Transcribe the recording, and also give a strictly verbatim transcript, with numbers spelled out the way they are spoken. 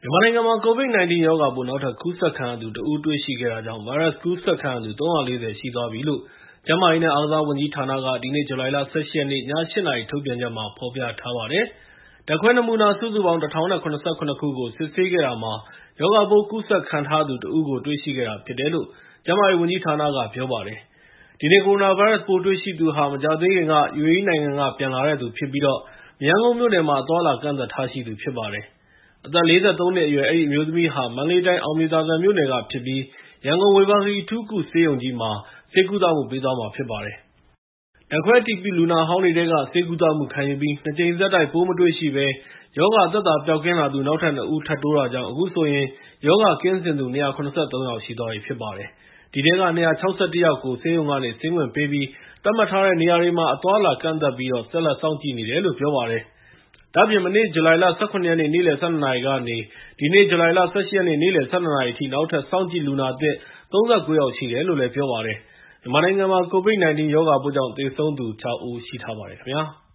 မြန်မာနိုင်ငံမှာ ကိုဗစ် ၁၉ ရောဂါပိုး နောက်ထပ်ကူးစက်ခံရသူ တစ်ဦး တွေ့ရှိခဲ့တာကြောင့် ဗိုင်းရပ်စ်ကူးစက်ခံရသူ ၃၄၀ ရှိသွားပြီလို့ ကျန်းမာရေးနဲ့ အားကစားဝန်ကြီးဌာနက ဒီနေ့ ဇူလိုင်လ ၁၈ ရက်နေ့ ည ၈ နာရီ ထုတ်ပြန်ချက်မှာ ဖော်ပြထားပါတယ်။ ဓာတ်ခွဲနမူနာ စုစုပေါင်း ၁,၀၇၇ ခုကို စစ်ဆေးခဲ့တာမှာ ရောဂါပိုးကူးစက်ခံထားရသူ တစ်ဦးကို တွေ့ရှိခဲ့တာဖြစ်တယ်လို့ ကျန်းမာရေးဝန်ကြီးဌာနက ပြောပါတယ်။ ဒီနေ့ ကိုရိုနာဗိုင်းရပ်စ်ပိုးတွေ့ရှိသူဟာ မကြာသေးခင်က ယူအေအီးနိုင်ငံက ပြန်လာတဲ့သူဖြစ်ပြီး မရမ်းကုန်းမြို့နယ်မှာ အသွားအလာ ကန့်သတ်ထားရှိသူဖြစ်ပါတယ်။ အသက် ၄၃ နှစ်အရွယ် အဲဒီအမျိုးသမီးဟာ မန္တလေးတိုင်း အောင်မြေသာစံမြို့နယ်ကဖြစ်ပြီး ရန်ကုန်ဝေဘာဂီအထူးကုဆေးရုံကြီးမှာ ဆေးကုသမှုပေးသွားမှာဖြစ်ပါတယ်။ ဓာတ်ခွဲအတည်ပြုလူနာဟောင်းတွေထဲက ဆေးကုသမှုခံယူပြီး ၂ ကြိမ်ဆက်တိုက် ပိုးမတွေ့ရှိဘဲ ရောဂါသက်သာပျောက်ကင်းလာသူ နောက်ထပ် ၂ ဦး ထပ်တိုးတာကြောင့် အခုဆိုရင် ရောဂါကင်းစင်သူ ၂၇၃ ယောက်ရှိသွားပြီဖြစ်ပါတယ်။ ဒီထဲက ၂၆၁ ယောက်ကို ဆေးရုံကနေ ဆင်းခွင့်ပေးပြီး သတ်မှတ်ထားတဲ့နေရာတွေမှာ အသွားအလာကန့်သတ်ပြီး ဆက်လက်စောင့်ကြည့်နေတယ်လို့ ပြောပါတယ်။ ဒါ့အပြင် မနေ့ ဇူလိုင်လ ၁၇ ရက်နေ့ နေ့လယ် ၁၂ နာရီကနေ ဒီနေ့ ဇူလိုင်လ ၁၈ ရက်နေ့ နေ့လယ် ၁၂ နာရီအထိ နောက်ထပ် စောင့်ကြည့်လူနာသစ် ၃၉ ယောက်ရှိတယ်လို့ ပြောပါတယ်။ မြန်မာနိုင်ငံမှာ ကိုဗစ် ၁၉ ရောဂါပိုးကြောင့် သေဆုံးသူ ၆ ဦးရှိထားပါတယ်ခင်ဗျာ။